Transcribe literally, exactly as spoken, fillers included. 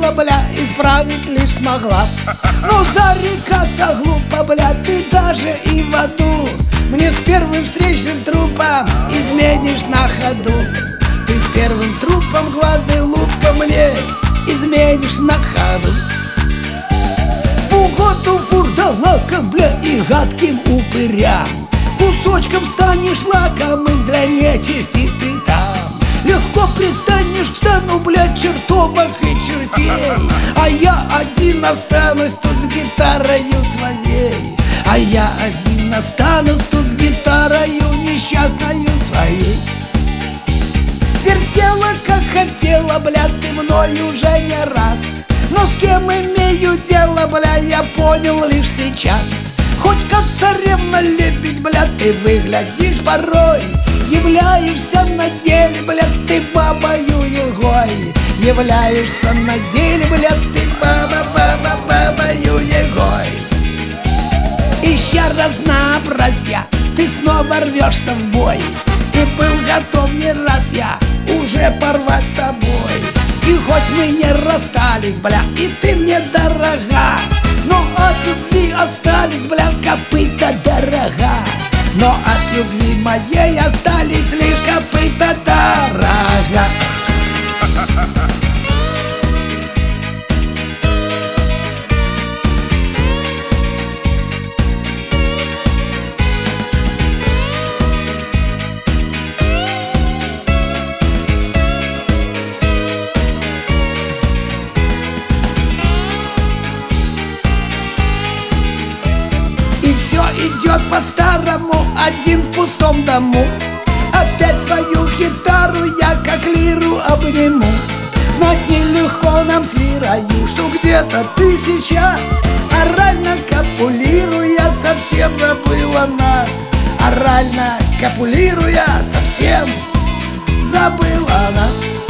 хотела, бля, исправить лишь смогла. Но зарекаться глупо, бля, ты даже и в аду мне с первым встречным трупом изменишь на ходу. Ты с первым трупом Гваделупа мне изменишь на ходу. В угоду вурдалакам, бля, и гадким упырям кусочком станешь лакомым для нечисти ты там. Легко пристанешь к стану, блядь, чертовок и чертей, а я один останусь тут с гитарою своей. А я один останусь тут с гитарою несчастною своей. Вертела, как хотела, бля, ты мной уже не раз, но с кем имею дело, бля, я понял лишь сейчас. Хоть как царевна лепить, бля, ты выглядишь порой, являешься на деле, бля, ты бабою егой. Являешься на деле, бля, ты баба-баба-бабою егой. Ища разнообразия, ты снова рвешься в бой, и был готов не раз я уже порвать с тобой. И хоть мы не расстались, бля, и ты мне дорога, но от любви остались, бля, копыта дорога. Но от любви моей остались лишь копыта дорога. Идет по-старому, один в пустом дому. Опять свою гитару я как лиру обниму. Знать нелегко нам с лирою, что где-то ты сейчас орально копулируя совсем забыла нас. Орально копулируя совсем забыла нас.